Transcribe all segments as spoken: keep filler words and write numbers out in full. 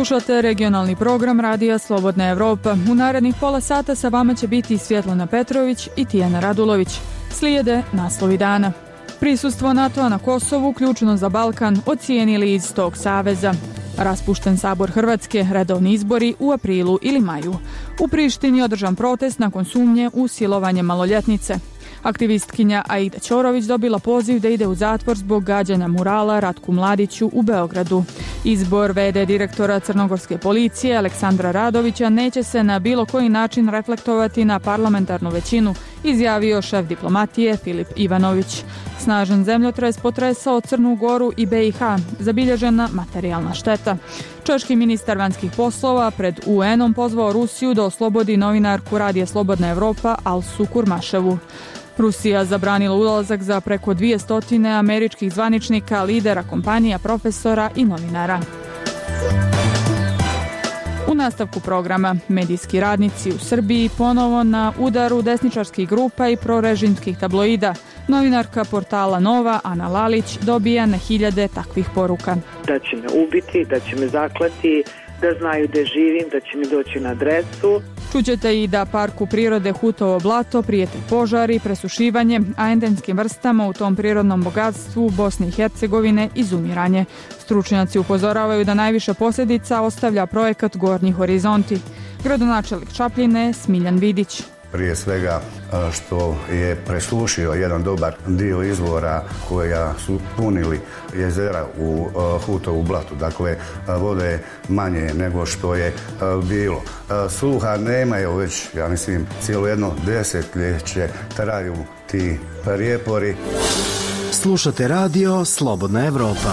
Slušate regionalni program Radija Slobodna Evropa. U narednih pola sata sa vama će biti Svjetlana Petrović i Tijana Radulović. Slijede naslovi dana. Prisustvo NATO-a na Kosovu, ključno za Balkan, ocijenili iz tog saveza. Raspušten sabor Hrvatske, redovni izbori u aprilu ili maju. U Prištini održan protest nakon sumnje u silovanje maloljetnice. Aktivistkinja Aida Ćorović dobila poziv da ide u zatvor zbog gađanja murala Ratku Mladiću u Beogradu. Izbor ve de direktora crnogorske policije Aleksandra Radovića neće se na bilo koji način reflektovati na parlamentarnu većinu, izjavio šef diplomatije Filip Ivanović. Snažan zemljotres potresao Crnu Goru i be i ha, zabilježena materijalna šteta. Češki ministar vanjskih poslova pred u enom pozvao Rusiju da oslobodi novinarku Radija Slobodna Evropa Alsu Kurmaševu. Rusija zabranila ulazak za preko dvije stotine američkih zvaničnika, lidera kompanija, profesora i novinara. U nastavku programa medijski radnici u Srbiji ponovo na udaru desničarskih grupa i prorežimskih tabloida. Novinarka portala Nova, Ana Lalić, dobija na hiljade takvih poruka. Da će me ubiti, da će me zaklati, da znaju da živim, da će mi doći na adresu. Čućete i da parku prirode Hutovo blato prijete požari, presušivanje, a endemskim vrstama u tom prirodnom bogatstvu Bosne i Hercegovine izumiranje. Stručnjaci upozoravaju da najviše posljedica ostavlja projekat Gornji horizonti. Gradonačelnik Čapljine Smiljan Vidić. Prije svega što je presušio jedan dobar dio izvora koja su punili jezera u Hutovu blatu. Dakle, vode je manje nego što je bilo. Sluha nema, je već, ja mislim, cijelo jedno desetljeće traju ti prijepori. Slušate radio Slobodna Evropa.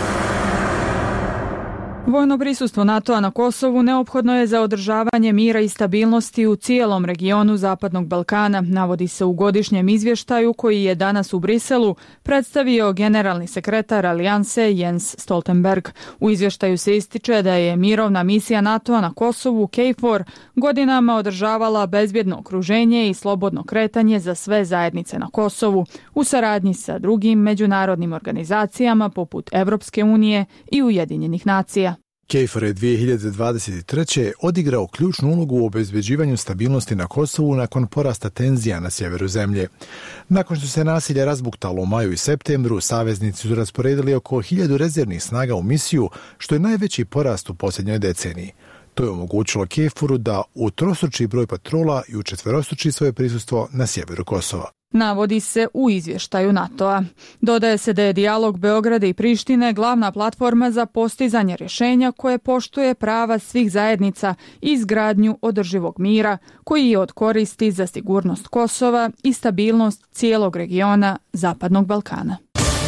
Vojno prisustvo NATO-a na Kosovu neophodno je za održavanje mira i stabilnosti u cijelom regionu Zapadnog Balkana, navodi se u godišnjem izvještaju koji je danas u Briselu predstavio generalni sekretar Alijanse Jens Stoltenberg. U izvještaju se ističe da je mirovna misija NATO-a na Kosovu K F O R godinama održavala bezbjedno okruženje i slobodno kretanje za sve zajednice na Kosovu u saradnji sa drugim međunarodnim organizacijama poput Evropske unije i Ujedinjenih nacija. K F O R je dvije hiljade dvadeset treće. odigrao ključnu ulogu u obezbeđivanju stabilnosti na Kosovu nakon porasta tenzija na sjeveru zemlje. Nakon što se nasilje razbuktalo u maju i septembru, saveznici su rasporedili oko hiljadu rezervnih snaga u misiju, što je najveći porast u posljednjoj deceniji. To je omogućilo K F O R-u da utrostruči broj patrola i učetverostruči svoje prisustvo na sjeveru Kosova. Navodi se u izvještaju NATO-a. Dodaje se da je dijalog Beograda i Prištine glavna platforma za postizanje rješenja koje poštuje prava svih zajednica i izgradnju održivog mira, koji je od koristi za sigurnost Kosova i stabilnost cijelog regiona Zapadnog Balkana.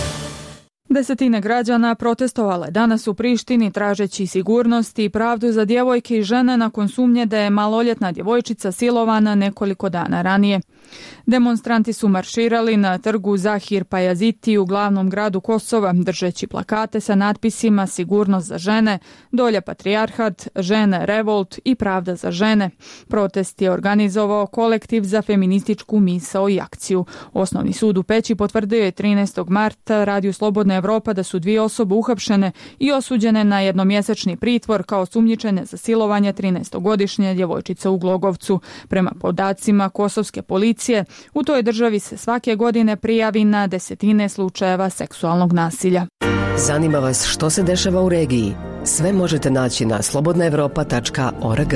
Desetine građana protestovale danas u Prištini tražeći sigurnost i pravdu za djevojke i žene nakon sumnje da je maloljetna djevojčica silovana nekoliko dana ranije. Demonstranti su marširali na trgu Zahir Pajaziti u glavnom gradu Kosova, držeći plakate sa natpisima Sigurnost za žene, Dolje patrijarhat, Žene revolt i Pravda za žene. Protest je organizovao kolektiv za feminističku misao i akciju. Osnovni sud u Peći potvrdio je trinaestog marta Radiju Slobodna Evropa da su dvije osobe uhapšene i osuđene na jednomjesečni pritvor kao sumnjičene za silovanje trinaestogodišnje djevojčice u Glogovcu. Prema podacima kosovske policije, u toj državi se svake godine prijavi na desetine slučajeva seksualnog nasilja. Zanima vas što se dešava u regiji? Sve možete naći na slobodna evropa tačka org.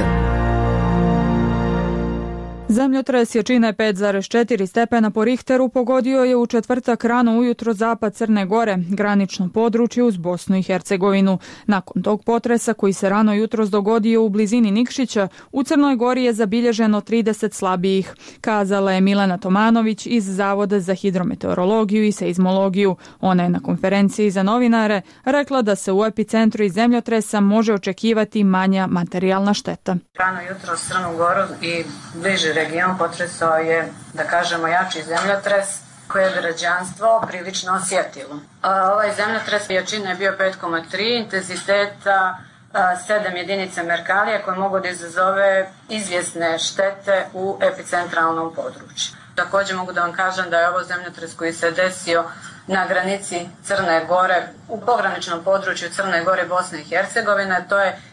Zemljotres jačine pet zarez četiri stepena po Richteru pogodio je u četvrtak rano ujutro zapad Crne Gore, granično područje uz Bosnu i Hercegovinu. Nakon tog potresa koji se rano jutros dogodio u blizini Nikšića, u Crnoj Gori je zabilježeno trideset slabijih, kazala je Milena Tomanović iz Zavoda za hidrometeorologiju i seizmologiju. Ona je na konferenciji za novinare rekla da se u epicentru iz zemljotresa može očekivati manja materijalna šteta. Rano jutro Crnu Goru i bliži region potresao je, da kažemo, jači zemljotres koje je građanstvo prilično osjetilo. Ovaj zemljotres jačine je bio pet zarez tri, intenziteta sedam jedinica Merkalije koje mogu da izazove izvjesne štete u epicentralnom području. Također mogu da vam kažem da je ovo zemljotres koji se desio na granici Crne Gore, u pograničnom području Crne Gore i Bosne i Hercegovine. To je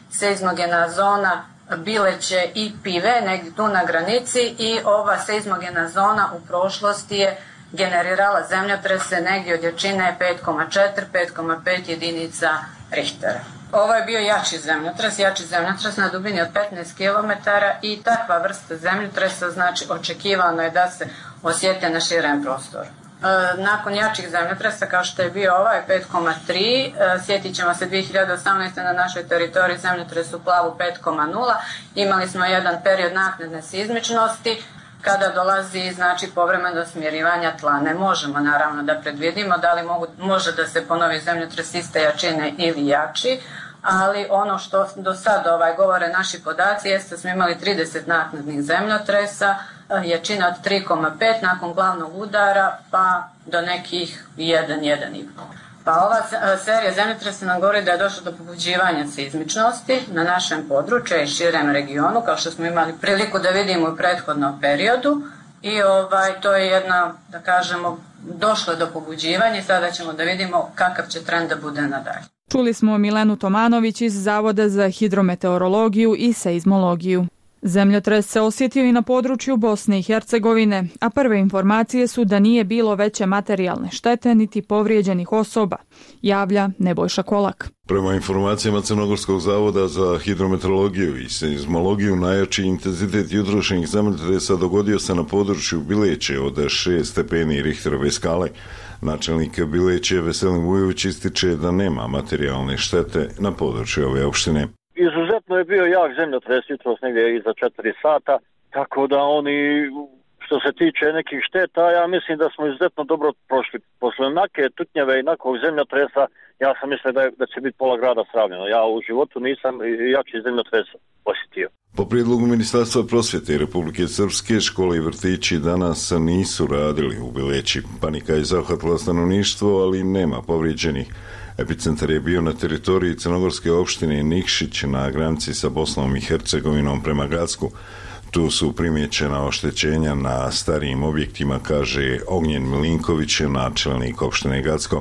seizmogena zona Bileće i Pive, negdje tu na granici, i ova seizmogena zona u prošlosti je generirala zemljotrese negdje od jačine pet zarez četiri do pet zarez pet jedinica Richtera. Ovo je bio jači zemljotres, jači zemljotres na dubini od petnaest kilometara i takva vrsta zemljotresa, znači očekivano je da se osjete na širem prostoru. E, nakon jačih zemljotresa kao što je bio ovaj pet zarez tri, e, sjetit ćemo se dvije hiljade osamnaeste. na našoj teritoriji zemljotres u Plavu pet zarez nula, imali smo jedan period naknadne seizmičnosti kada dolazi znači povremeno do smirivanja tla. Ne možemo naravno da predvidimo da li mogu, može da se ponovi zemljotres iste jačine ili jači, ali ono što do sada ovaj, govore naši podaci jeste da smo imali trideset naknadnih zemljotresa, jačina od tri zarez pet nakon glavnog udara pa do nekih jedan, jedan i pol. Pa ova serija zemljotresa nam govori da je došlo do pobuđivanja seizmičnosti na našem području i širem regionu, kao što smo imali priliku da vidimo u prethodnom periodu. I ovaj, to je jedna, da kažemo, došlo do pobuđivanja i sada ćemo da vidimo kakav će trend da bude nadalje. Čuli smo Milenu Tomanović iz Zavoda za hidrometeorologiju i seizmologiju. Zemljotres se osjetio i na području Bosne i Hercegovine, a prve informacije su da nije bilo veće materijalne štete niti povrijeđenih osoba, javlja Nebojša Kolak. Prema informacijama Crnogorskog zavoda za hidrometeorologiju i seizmologiju, najjači intenzitet jutrošnjih zemljotresa dogodio se na području Bileće od šest stepeni Richterove skale. Načelnik Bileće Veselin Vujović ističe da nema materijalne štete na području ove opštine. Izuzetno je bio jak zemljotres jutros negdje iza četiri sata, tako da oni, što se tiče nekih šteta, ja mislim da smo izuzetno dobro prošli. Posle onake tutnjeve i nakog zemljotresa, ja sam mislio da, da će biti pola grada sravnjeno. Ja u životu nisam jači zemljotres osjetio. Po prijedlogu Ministarstva prosvjete Republike Srpske, škole i vrtići danas nisu radili u Bileći. Panika je zahvatila stanovništvo, ali nema povrijeđenih. Epicentar je bio na teritoriji crnogorske opštine Nikšić na granici sa Bosnom i Hercegovinom prema Gacku. Tu su primjećena oštećenja na starijim objektima, kaže Ognjen Milinković, načelnik opštine Gacko.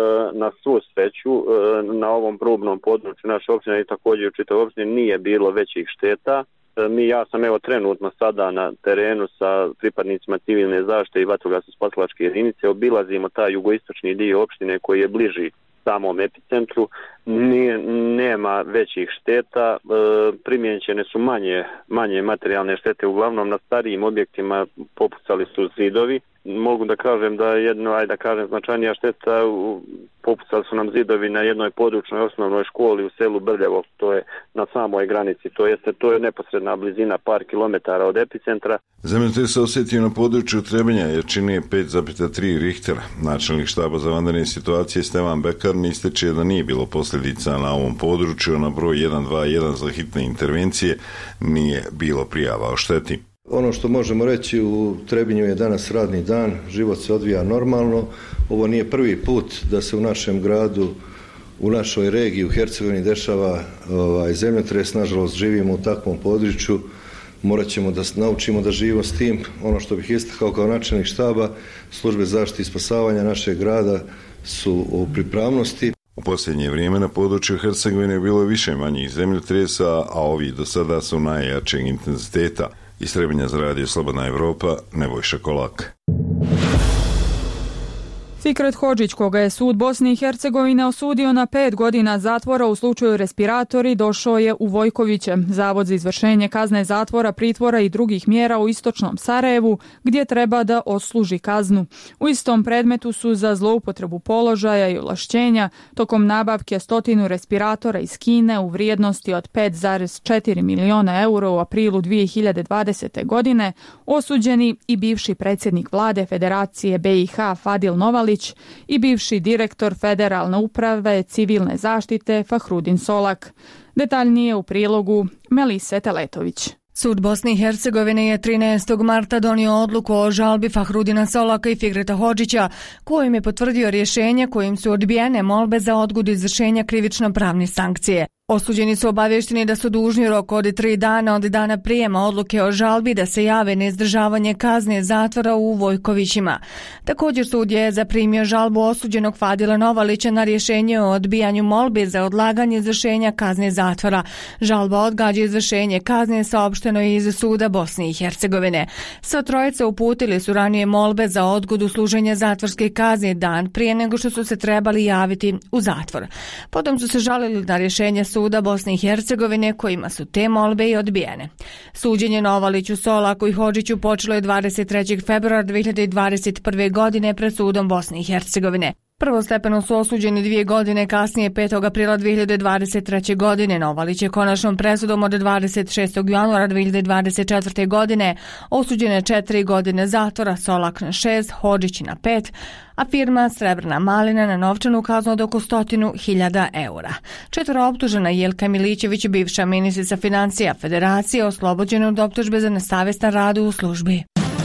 Na svu sreću, na ovom probnom području naše opštine i također u čitavoj opštini nije bilo većih šteta. Mi, ja sam evo trenutno sada na terenu sa pripadnicima civilne zaštite i vatrogasno-spasilačke jedinice, obilazimo taj jugoistočni dio opštine koji je bliži samom epicentru, nije, nema većih šteta, e, primjećene su manje, manje materijalne štete, uglavnom na starijim objektima popucali su zidovi. Mogu da kažem da jedno, ajde da kažem, značajnija šteta, popucali su nam zidovi na jednoj područnoj osnovnoj školi u selu Brljevo, to je na samoj granici, to jeste, to je neposredna blizina par kilometara od epicentra. Zemljotres se osjetio na području Trebinja, jačine pet zarez tri Richtera. Načelnik štaba za vanredne situacije Stevan Bekarn ističe da nije bilo posljedica na ovom području, na broj jedan dva jedan za hitne intervencije nije bilo prijava o šteti. Ono što možemo reći, u Trebinju je danas radni dan, život se odvija normalno. Ovo nije prvi put da se u našem gradu, u našoj regiji, u Hercegovini dešava ovaj, zemljotres. Nažalost, živimo u takvom području, morat ćemo da naučimo da živimo s tim. Ono što bih istakao kao načelnik štaba, službe zaštite i spasavanja našeg grada su u pripravnosti. U posljednje vrijeme na području Hercegovine je bilo više manjih zemljotresa, a ovi do sada su najjačeg intenziteta. Iz Trebinja za radio Slobodna Evropa, Nebojša Kolak. Fikret Hodžić, koga je sud Bosne i Hercegovine osudio na pet godina zatvora u slučaju respiratori, došao je u Vojkoviće, zavod za izvršenje kazne zatvora, pritvora i drugih mjera u istočnom Sarajevu, gdje treba da odsluži kaznu. U istom predmetu su za zloupotrebu položaja i ovlašćenja tokom nabavke stotinu respiratora iz Kine u vrijednosti od pet zarez četiri miliona eura u aprilu dvije hiljade dvadesete. godine osuđeni i bivši predsjednik vlade Federacije B i H Fadil Novalić i bivši direktor Federalne uprave civilne zaštite Fahrudin Solak. Detaljnije u prilogu Melise Teletović. Sud Bosne i Hercegovine je trinaestog marta donio odluku o žalbi Fahrudina Solaka i Fikreta Hodžića, kojim je potvrdio rješenje kojim su odbijene molbe za odgodu izvršenja krivično-pravne sankcije. Osuđeni su obavješteni da su dužni rok od tri dana od dana prijema odluke o žalbi da se jave na izdržavanje kazne zatvora u Vojkovićima. Također sud je zaprimio žalbu osuđenog Fadila Novalića na rješenje o odbijanju molbe za odlaganje izvršenja kazne zatvora. Žalba odgađa izvršenje kazne saopšteno je iz suda Bosne i Hercegovine. Sva trojica uputili su ranije molbe za odgodu služenja zatvorske kazne dan prije nego što su se trebali javiti u zatvor. Potom su se žalili na rješenje suda Bosne i Hercegovine kojima su te molbe i odbijene. Suđenje Novaliću, Solaku i Hodžiću počelo je dvadeset trećeg februara dve hiljade dvadeset prve. godine pred sudom Bosne i Hercegovine. Prvostepeno su osuđeni dvije godine kasnije, petog aprila dve hiljade dvadeset treće. godine. Novalić je konačnom presudom od dvadeset šestog januara dve hiljade dvadeset četvrte. godine osuđene četiri godine zatvora, Solak na šest, Hodžić na pet, a firma Srebrna malina na novčanu kaznu od oko stotinu hiljada eura. Četvoro optužena Jelka Milićević, bivša ministrica financija Federacije, oslobođena od optužbe za nesavjestan rad u službi.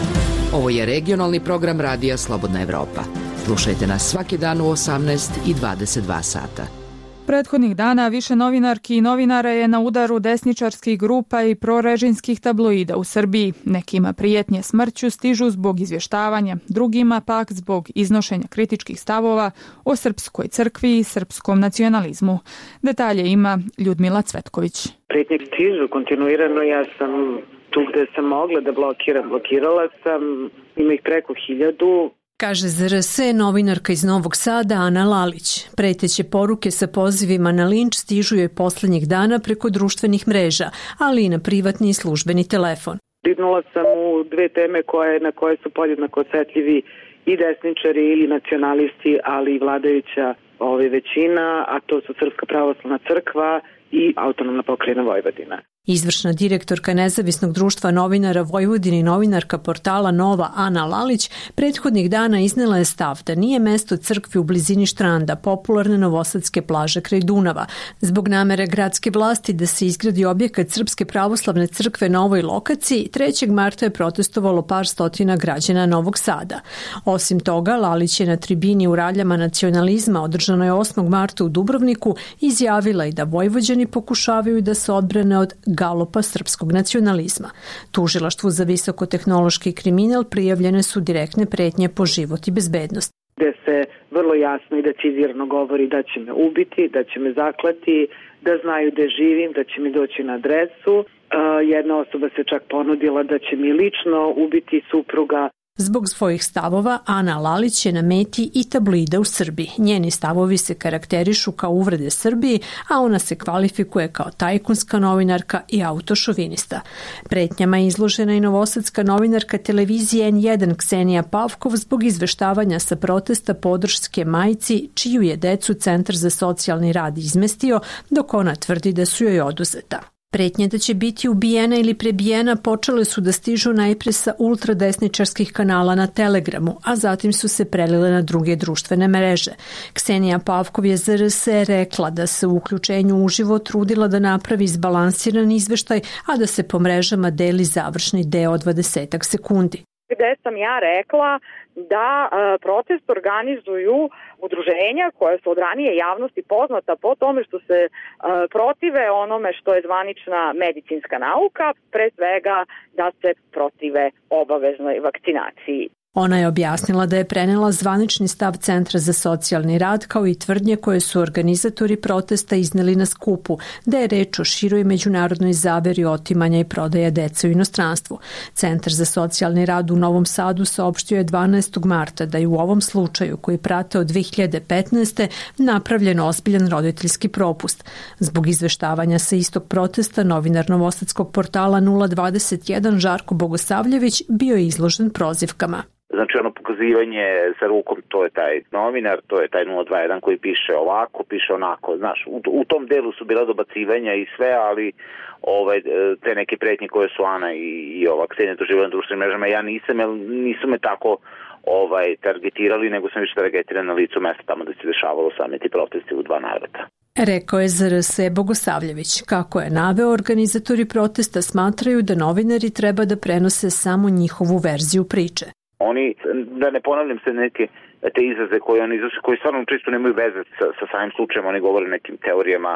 Ovo je regionalni program Radija Slobodna Evropa. Slušajte nas svaki dan u osamnaest i dvadeset dva sata. Prethodnih dana više novinarki i novinara je na udaru desničarskih grupa i prorežimskih tabloida u Srbiji. Nekima prijetnje smrću stižu zbog izvještavanja, drugima pak zbog iznošenja kritičkih stavova o srpskoj crkvi i srpskom nacionalizmu. Detalje ima Ljudmila Cvetković. Prijetnje stižu kontinuirano, ja sam tu gde sam mogla da blokiram, blokirala sam, ima ih preko hiljadu. Kaže Z R S novinarka iz Novog Sada Ana Lalić. Preteće poruke sa pozivima na linč stižu joj posljednjih dana preko društvenih mreža, ali i na privatni i službeni telefon. Ridnula sam u dve teme koje, na koje su podjednako osjetljivi i desničari ili nacionalisti, ali i vladajuća ove većina, a to su Srpska pravoslavna crkva i Autonomna pokrajina Vojvodina. Izvršna direktorka Nezavisnog društva novinara Vojvodine i novinarka portala Nova Ana Lalić prethodnih dana iznela je stav da nije mesto crkvi u blizini Štranda, popularne novosadske plaže kraj Dunava. Zbog namere gradske vlasti da se izgradi objekat Srpske pravoslavne crkve na ovoj lokaciji, trećeg marta je protestovalo par stotina građana Novog Sada. Osim toga, Lalić je na tribini u raljama nacionalizma održanoj osmog marta u Dubrovniku izjavila i da Vojvođani pokušavaju da se odbrane od galopa srpskog nacionalizma. Tužilaštvu za visokotehnološki kriminal prijavljene su direktne pretnje po život i bezbednost. Gde se vrlo jasno i decizirano govori da će me ubiti, da će me zaklati, da znaju gde živim, da će mi doći na adresu. Jedna osoba se čak ponudila da će mi lično ubiti supruga. Zbog svojih stavova, Ana Lalić je na meti i tabloida u Srbiji. Njeni stavovi se karakterišu kao uvrede Srbiji, a ona se kvalifikuje kao tajkunska novinarka i autošovinista. Pretnjama je izložena i novosadska novinarka televizije N jedan Ksenija Pavkov zbog izveštavanja sa protesta podrške majci, čiju je decu Centar za socijalni rad izmestio, dok ona tvrdi da su joj oduzeta. Pretnje da će biti ubijena ili prebijena počele su da stižu najpre sa ultradesničarskih kanala na Telegramu, a zatim su se prelile na druge društvene mreže. Ksenija Pavkov je Z R S rekla da se u uključenju uživo trudila da napravi izbalansiran izveštaj, a da se po mrežama deli završni deo od dvadesetak sekundi. Gde sam ja rekla da e, protest organizuju udruženja koja su od ranije javnosti poznata po tome što se e, protive onome što je zvanična medicinska nauka, pre svega da se protive obaveznoj vakcinaciji. Ona je objasnila da je prenela zvanični stav Centra za socijalni rad kao i tvrdnje koje su organizatori protesta izneli na skupu, da je reč o široj međunarodnoj zaveri otimanja i prodaja dece u inostranstvu. Centar za socijalni rad u Novom Sadu saopštio je dvanaestog marta da je u ovom slučaju koji prate od dve hiljade petnaeste. napravljen ozbiljan roditeljski propust. Zbog izveštavanja sa istog protesta novinar novosadskog portala nula dvadeset jedan Žarko Bogosavljević bio je izložen prozivkama. Znači ono pokazivanje sa rukom, to je taj novinar, to je taj nula dva jedan koji piše ovako, piše onako, znaš, u, u tom delu su bila dobacivanja i sve, ali ovaj, te neke pretnje koje su Ana i, i ova Ksenija doživjela na društvenim mrežama, ja nisam, jer nisu me tako ovaj, targetirali, nego sam više targetiran na licu mesta tamo da se dešavalo sami ti protesti u dva navrata. Rekao je Z R S Bogosavljević. Kako je naveo, organizatori protesta smatraju da novinari treba da prenose samo njihovu verziju priče. Oni, da ne ponavljam se neke te izraze koje oni iznose, koji stvarno čisto nemaju veze sa, sa samim slučajem, oni govore o nekim teorijama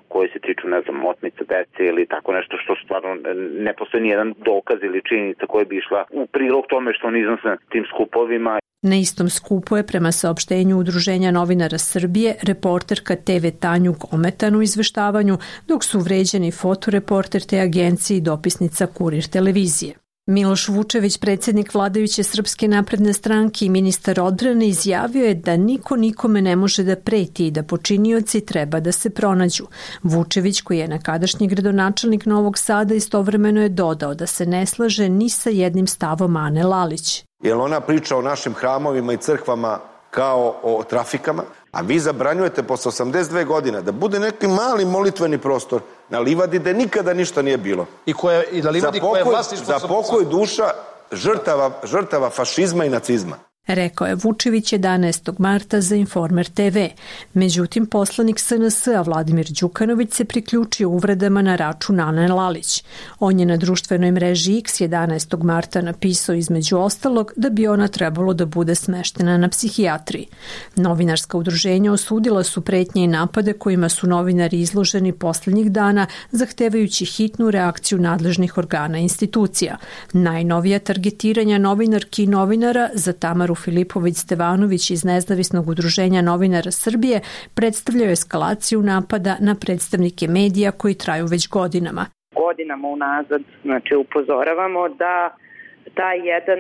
koje se tiču, ne znam, otmica dece ili tako nešto što stvarno ne postoji nijedan dokaz ili činjenica koja bi išla u prilog tome što on iznose na tim skupovima. Na istom skupu je prema saopštenju Udruženja novinara Srbije reporterka te ve Tanjug ometana u izveštavanju, dok su vređeni fotoreporter te agencije i dopisnica Kurir televizije. Miloš Vučević, predsjednik vladajuće Srpske napredne stranke i ministar odbrane, izjavio je da niko nikome ne može da preti i da počinioci treba da se pronađu. Vučević, koji je nekadašnji gradonačelnik Novog Sada, istovremeno je dodao da se ne slaže ni sa jednim stavom Ane Lalić. Jer ona priča o našim hramovima i crkvama kao o trafikama, a vi zabranjujete posle osamdeset dve godine da bude neki mali molitveni prostor na livadi gde nikada ništa nije bilo. I, koje, i na livadi koje je vlasništvo... Za pokoj duša žrtava, žrtava fašizma i nacizma. Rekao je Vučević jedanaestog marta za Informer te ve. Međutim, poslanik es en es a Vladimir Đukanović se priključio uvredama na račun Ane Lalić. On je na društvenoj mreži X jedanaestog marta napisao između ostalog da bi ona trebalo da bude smeštena na psihijatriji. Novinarska udruženja osudila su pretnje i napade kojima su novinari izloženi posljednjih dana, zahtevajući hitnu reakciju nadležnih organa i institucija. Najnovija targetiranja novinarki i novinara za Tamaru Filipović-Stevanović iz Nezavisnog udruženja novinara Srbije predstavljaju eskalaciju napada na predstavnike medija koji traju već godinama. Godinama unazad, znači, upozoravamo da taj jedan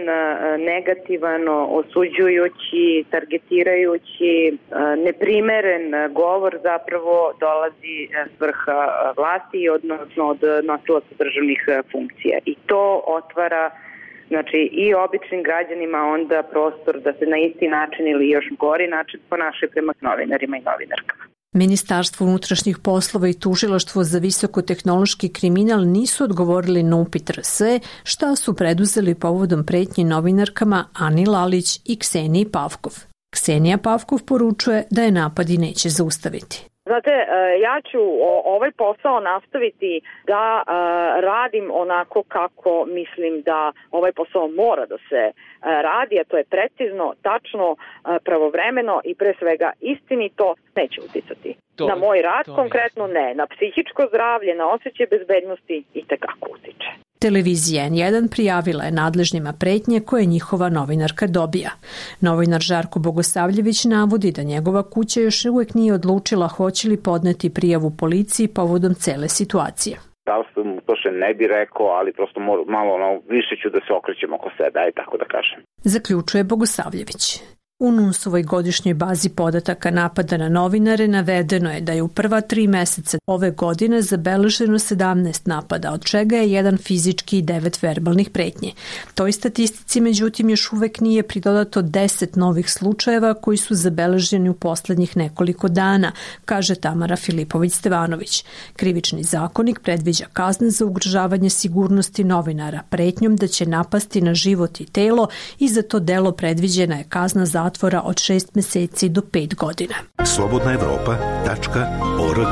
negativano osuđujući, targetirajući, neprimeren govor zapravo dolazi s vrha vlasti, odnosno od nosilaca državnih funkcija. I to otvara, znači, i običnim građanima onda prostor da se na isti način ili još gori način ponašaju prema novinarima i novinarkama. Ministarstvo unutrašnjih poslova i tužilaštvo za visokotehnološki kriminal nisu odgovorili na upit er es e šta su preduzeli povodom pretnji novinarkama Ani Lalić i Kseniji Pavkov. Ksenija Pavkov poručuje da je napadi neće zaustaviti. Znate, ja ću ovaj posao nastaviti da radim onako kako mislim da ovaj posao mora da se radi, a to je precizno, tačno, pravovremeno i pre svega istinito. Neće uticati to, na moj rad, konkretno ne, na psihičko zdravlje, na osjećaj bezbednosti i tekako utiče. Televizija en jedan prijavila je nadležnima pretnje koje njihova novinarka dobija. Novinar Žarko Bogosavljević navodi da njegova kuća još uvijek nije odlučila hoće li podneti prijavu policiji povodom cele situacije. Da li sam to še ne bi rekao, ali prosto malo ono, više ću da se okrećem oko sebe, aj tako da kažem. Zaključuje Bogosavljević. U NUNS-ovoj godišnjoj bazi podataka napada na novinare navedeno je da je u prva tri meseca ove godine zabeleženo sedamnaest napada, od čega je jedan fizički i devet verbalnih pretnji. Toj statistici, međutim, još uvek nije pridodato deset novih slučajeva koji su zabeleženi u poslednjih nekoliko dana, kaže Tamara Filipović-Stevanović. Krivični zakonik predviđa kazne za ugrožavanje sigurnosti novinara pretnjom da će napasti na život i telo i za to delo predviđena je kazna za zatvora od šest meseci do pet godina. slobodna evropa tačka org.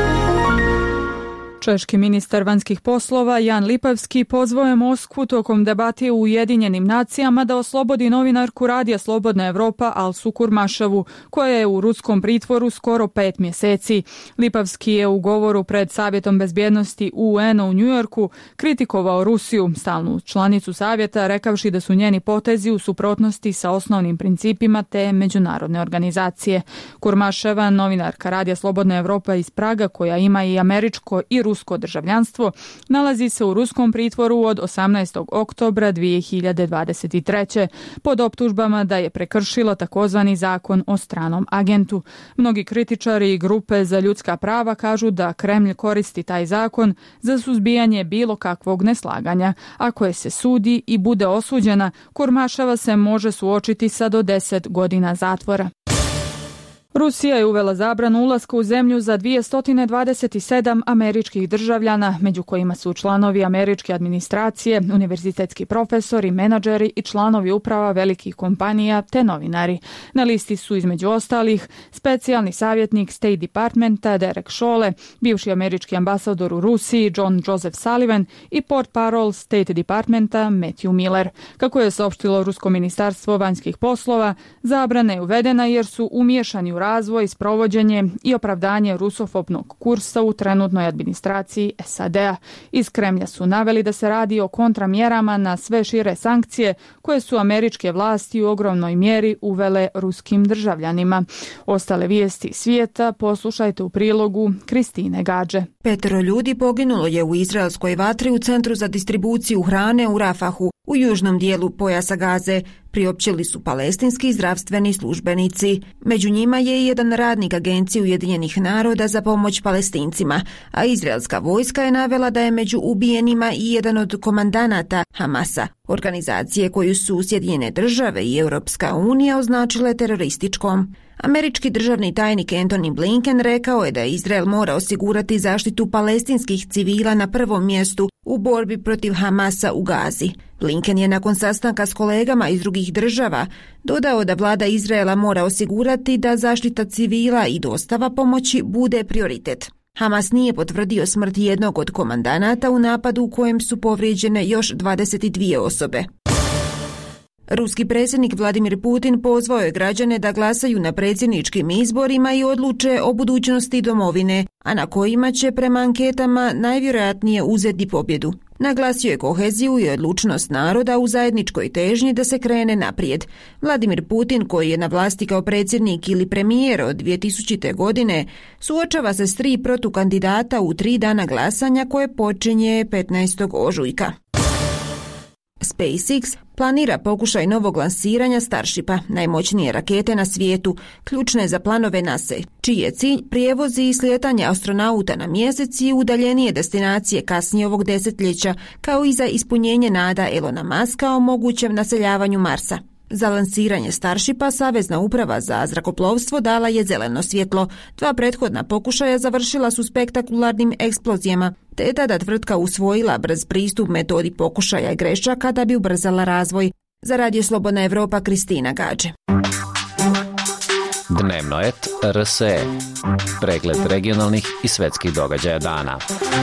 Češki ministar vanjskih poslova Jan Lipavski pozvao je Moskvu tokom debate u Ujedinjenim nacijama da oslobodi novinarku Radija Slobodna Evropa Alsu Kurmaševu, koja je u ruskom pritvoru skoro pet mjeseci. Lipavski je u govoru pred Savjetom bezbjednosti U En-a u Njujorku kritikovao Rusiju, stalnu članicu savjeta, rekavši da su njeni potezi u suprotnosti sa osnovnim principima te međunarodne organizacije. Kurmaševa, novinarka Radija Slobodna Evropa iz Praga, koja ima i američko i rusko državljanstvo, nalazi se u ruskom pritvoru od osamnaestog oktobra dvije hiljade dvadeset treće pod optužbama da je prekršila takozvani zakon o stranom agentu. Mnogi kritičari i grupe za ljudska prava kažu da Kremlj koristi taj zakon za suzbijanje bilo kakvog neslaganja. Ako je se sudi i bude osuđena, Kurmaševa se može suočiti sa do deset godina zatvora. Rusija je uvela zabranu ulaska u zemlju za dvjesto dvadeset sedam američkih državljana, među kojima su članovi američke administracije, univerzitetski profesori, menadžeri i članovi uprava velikih kompanija te novinari. Na listi su između ostalih specijalni savjetnik State Departmenta Derek Chollet, bivši američki ambasador u Rusiji John Joseph Sullivan i portparol State Departmenta Matthew Miller. Kako je saopštilo Rusko ministarstvo vanjskih poslova, zabrana je uvedena jer su umiješani u razvoj, sprovođenje i opravdanje rusofobnog kursa u trenutnoj administraciji S A D-a. Iz Kremlja su naveli da se radi o kontramjerama na sve šire sankcije koje su američke vlasti u ogromnoj mjeri uvele ruskim državljanima. Ostale vijesti svijeta poslušajte u prilogu Kristine Gađe. Petero ljudi poginulo je u izraelskoj vatri u centru za distribuciju hrane u Rafahu, u južnom dijelu pojasa Gaze, priopćili su palestinski zdravstveni službenici. Među njima je i jedan radnik Agencije Ujedinjenih naroda za pomoć Palestincima, a izraelska vojska je navela da je među ubijenima i jedan od komandanata Hamasa, organizacije koju su Sjedinjene države i Europska unija označile terorističkom. Američki državni tajnik Antony Blinken rekao je da Izrael mora osigurati zaštitu palestinskih civila na prvom mjestu u borbi protiv Hamasa u Gazi. Blinken je nakon sastanka s kolegama iz drugih država dodao da vlada Izraela mora osigurati da zaštita civila i dostava pomoći bude prioritet. Hamas nije potvrdio smrt jednog od komandanata u napadu u kojem su povrijeđene još dvadeset dvije osobe. Ruski predsjednik Vladimir Putin pozvao je građane da glasaju na predsjedničkim izborima i odluče o budućnosti domovine, a na kojima će prema anketama najvjerojatnije uzeti pobjedu. Naglasio je koheziju i odlučnost naroda u zajedničkoj težnji da se krene naprijed. Vladimir Putin, koji je na vlasti kao predsjednik ili premijer od dvije tisućite. godine, suočava se s tri protukandidata u tri dana glasanja koje počinje petnaestog ožujka. SpaceX planira pokušaj novog lansiranja Starshipa, najmoćnije rakete na svijetu, ključne za planove NASA, čiji je cilj prijevozi i slijetanje astronauta na mjesec i udaljenije destinacije kasnije ovog desetljeća, kao i za ispunjenje nada Elona Muska o mogućem naseljavanju Marsa. Za lansiranje Starshipa Savezna uprava za zrakoplovstvo dala je zeleno svjetlo. Dva prethodna pokušaja završila su spektakularnim eksplozijama, te je tada tvrtka usvojila brz pristup metodi pokušaja i grešaka da bi ubrzala razvoj. Za Radio Slobodna Evropa, Kristina Gađe. Dnevno et R S E. Pregled regionalnih i svetskih događaja dana.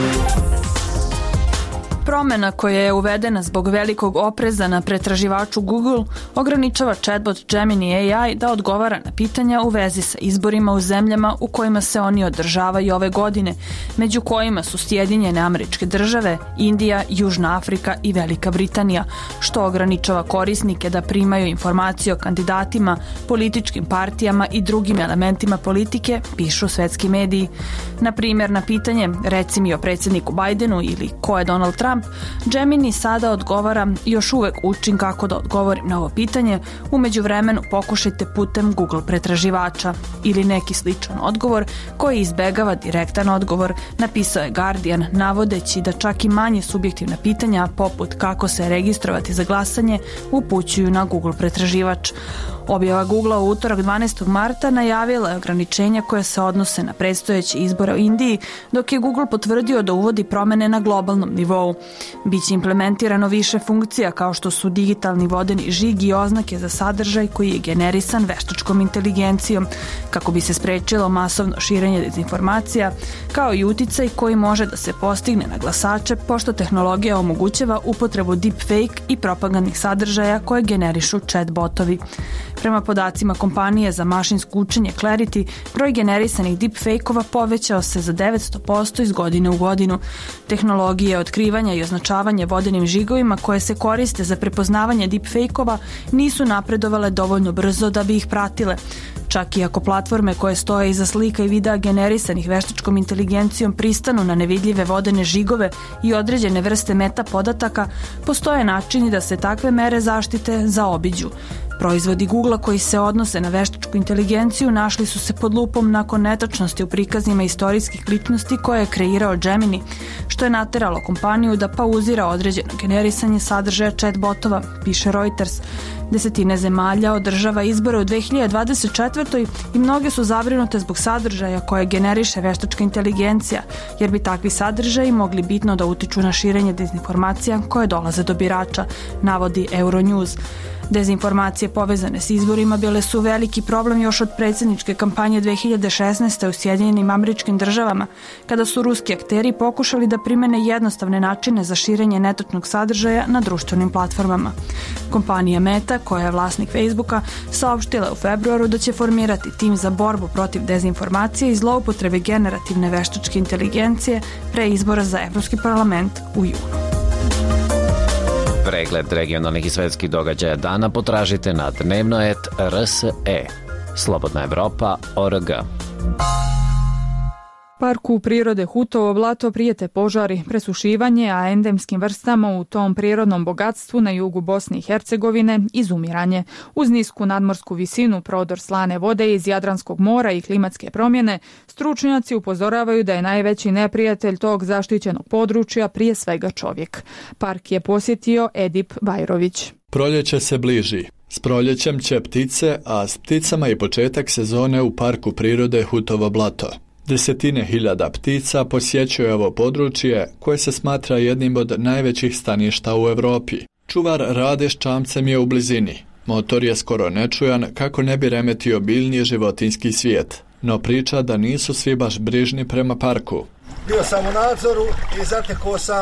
Promjena koja je uvedena zbog velikog opreza na pretraživaču Google ograničava chatbot Gemini A I da odgovara na pitanja u vezi sa izborima u zemljama u kojima se oni održavaju ove godine, među kojima su Sjedinjene Američke Države, Indija, Južna Afrika i Velika Britanija, što ograničava korisnike da primaju informacije o kandidatima, političkim partijama i drugim elementima politike, pišu svetski mediji. Na primjer, na pitanje reci mi o predsjedniku Bidenu ili ko je Donald Trump, Gemini sada odgovara još uvek učim kako da odgovorim na ovo pitanje, u međuvremenu pokušajte putem Google pretraživača ili neki sličan odgovor koji izbegava direktan odgovor, napisao je Guardian, navodeći da čak i manje subjektivna pitanja poput kako se registrovati za glasanje upućuju na Google pretraživač. Objava Googlea u utorak dvanaestog marta najavila je ograničenja koje se odnose na predstojeće izbore u Indiji, dok je Google potvrdio da uvodi promjene na globalnom nivou. Biće implementirano više funkcija kao što su digitalni vodeni žig i oznake za sadržaj koji je generisan veštačkom inteligencijom, kako bi se sprečilo masovno širenje dezinformacija, kao i uticaj koji može da se postigne na glasače, pošto tehnologija omogućava upotrebu deepfake i propagandnih sadržaja koje generišu chatbotovi. Prema podacima kompanije za mašinsko učenje Clarity, broj generisanih deepfake-ova povećao se za devetsto posto iz godine u godinu. Tehnologije otkrivanja i označavanja vodenim žigovima koje se koriste za prepoznavanje deepfake-ova nisu napredovale dovoljno brzo da bi ih pratile. Čak i ako platforme koje stoje iza slika i videa generisanih veštačkom inteligencijom pristanu na nevidljive vodene žigove i određene vrste meta podataka, postoje načini da se takve mere zaštite zaobiđu. Proizvodi Googlea koji se odnose na veštačku inteligenciju našli su se pod lupom nakon netačnosti u prikazima istorijskih ličnosti koje je kreirao Gemini, što je nateralo kompaniju da pauzira određeno generisanje sadržaja chatbotova, piše Reuters. Desetine zemalja održava izbore u dve hiljade dvadeset četvrtoj i mnoge su zabrinute zbog sadržaja koje generiše veštačka inteligencija, jer bi takvi sadržaji mogli bitno da utiču na širenje dezinformacija koje dolaze do birača, navodi Euronews. Dezinformacije povezane s izborima bile su veliki problem još od predsjedničke kampanje dve hiljade šesnaeste. u Sjedinjenim Američkim Državama, kada su ruski akteri pokušali da primene jednostavne načine za širenje netačnog sadržaja na društvenim platformama. Kompanija Meta, koja je vlasnik Facebooka, saopštila u februaru da će formirati tim za borbu protiv dezinformacije i zloupotrebe generativne veštačke inteligencije pre izbora za Evropski parlament u junu. Pregled regionalnih i svetskih događaja dana potražite na dnevnoet R S E. Slobodna Evropa O R G. Parku prirode Hutovo blato prijete požari, presušivanje, a endemskim vrstama u tom prirodnom bogatstvu na jugu Bosne i Hercegovine izumiranje. Uz nisku nadmorsku visinu, prodor slane vode iz Jadranskog mora i klimatske promjene, stručnjaci upozoravaju da je najveći neprijatelj tog zaštićenog područja prije svega čovjek. Park je posjetio Edip Bajrović. Proljeće se bliži. S proljećem će ptice, a s pticama i početak sezone u Parku prirode Hutovo blato. Desetine hiljada ptica posjećuje ovo područje koje se smatra jednim od najvećih staništa u Europi. Čuvar Rade s čamcem je u blizini. Motor je skoro nečujan kako ne bi remetio biljni životinjski svijet, no priča da nisu svi baš brižni prema parku. Bio sam u nadzoru i zatekao sam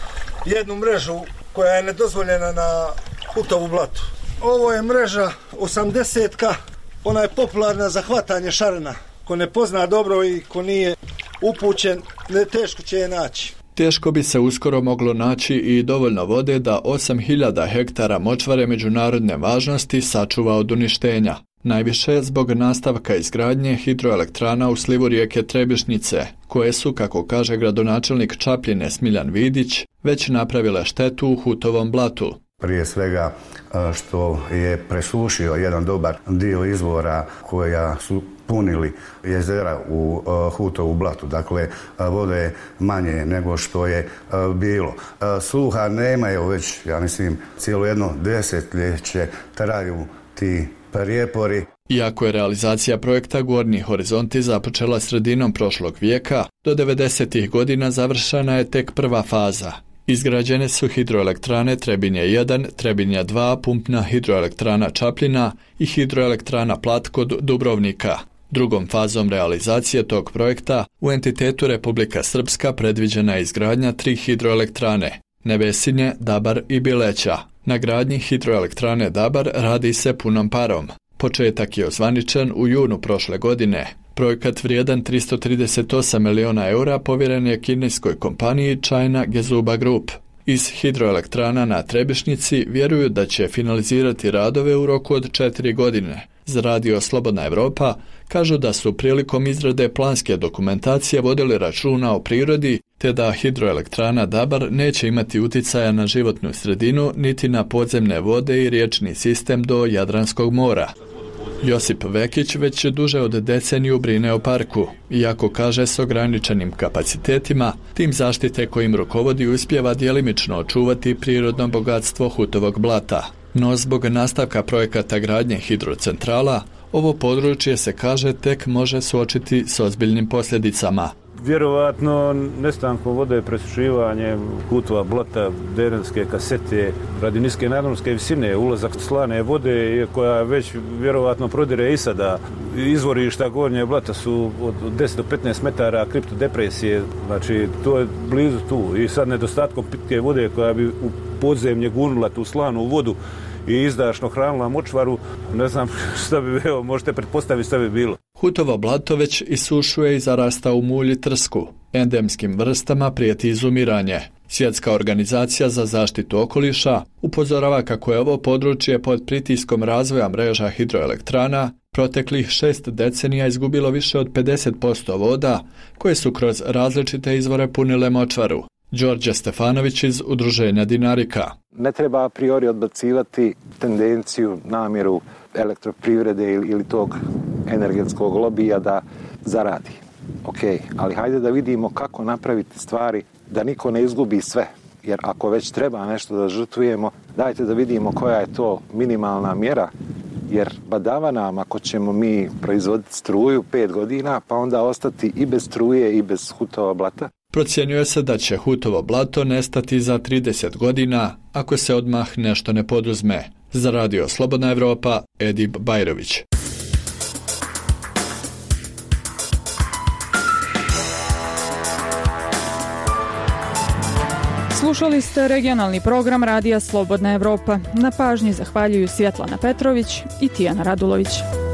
jednu mrežu koja je nedozvoljena na Hutovu blatu. Ovo je mreža osamdesetka, ona je popularna za hvatanje šarana. Ko ne pozna dobro i ko nije upućen, ne, teško će je naći. Teško bi se uskoro moglo naći i dovoljno vode da osam hiljada hektara močvare međunarodne važnosti sačuva od uništenja. Najviše zbog nastavka izgradnje hidroelektrana u slivu rijeke Trebišnice, koje su, kako kaže gradonačelnik Čapljine Smiljan Vidić, već napravile štetu u Hutovom blatu. Prije svega što je presušio jedan dobar dio izvora koja su punili jezera u uh, Hutovu blatu. Dakle, uh, vode je manje nego što je uh, bilo. Uh, sluha nema, evo već, ja mislim, cijelo jedno desetljeće traju ti prijepori. Iako je realizacija projekta Gornji horizonti započela sredinom prošlog vijeka, do devedesetih godina završena je tek prva faza. Izgrađene su hidroelektrane Trebinje jedan, Trebinje dva, pumpna hidroelektrana Čapljina i hidroelektrana Plat kod Dubrovnika. Drugom fazom realizacije tog projekta u entitetu Republika Srpska predviđena je izgradnja tri hidroelektrane, Nevesinje, Dabar i Bileća. Na gradnji hidroelektrane Dabar radi se punom parom. Početak je ozvaničen u junu prošle godine. Projekat vrijedan tristo trideset osam miliona eura povjeren je kineskoj kompaniji China Gezuba Group. Iz hidroelektrana na Trebišnici vjeruju da će finalizirati radove u roku od četiri godine. Za radio Slobodna Evropa kažu da su prilikom izrade planske dokumentacije vodili računa o prirodi, te da hidroelektrana Dabar neće imati uticaja na životnu sredinu niti na podzemne vode i riječni sistem do Jadranskog mora. Josip Vekić već duže od deceniju brine o parku, iako kaže s ograničenim kapacitetima, tim zaštite kojim rukovodi uspijeva djelimično očuvati prirodno bogatstvo Hutovog blata. No zbog nastavka projekata gradnje hidrocentrala, ovo područje se kaže tek može suočiti s ozbiljnim posljedicama. Vjerovatno nestankom vode, presušivanje Hutova blata, derenske kasete, radi niske nadmorske visine, ulazak slane vode koja već vjerovatno prodire i sada. Izvorišta Gornje blata su od deset do petnaest metara kriptodepresije, znači to je blizu tu. I sad nedostatkom pitke vode koja bi u podzemlje gunula tu slanu vodu i izdašno hranila močvaru, ne znam šta bi bilo, možete pretpostaviti šta bi bilo. Hutovo blato već isušuje i zarasta u mulj i trsku. Endemskim vrstama prijeti izumiranje. Svjetska organizacija za zaštitu okoliša upozorava kako je ovo područje pod pritiskom razvoja mreža hidroelektrana proteklih šest decenija izgubilo više od pedeset posto voda koje su kroz različite izvore punile močvaru. Đorđe Stefanović iz Udruženja Dinarika. Ne treba a priori odbacivati tendenciju, namjeru elektroprivrede ili, ili tog energetskog lobija da zaradi. Ok, ali hajde da vidimo kako napraviti stvari da niko ne izgubi sve. Jer ako već treba nešto da žrtvujemo, dajte da vidimo koja je to minimalna mjera. Jer badava nam ako ćemo mi proizvoditi struju pet godina, pa onda ostati i bez struje i bez Hutova blata. Procjenjuje se da će Hutovo blato nestati za trideset godina ako se odmah nešto ne poduzme. Za radio Slobodna Evropa, Edip Bajrović. Slušali ste regionalni program Radija Slobodna Evropa. Na pažnji zahvaljuju Svjetlana Petrović i Tijana Radulović.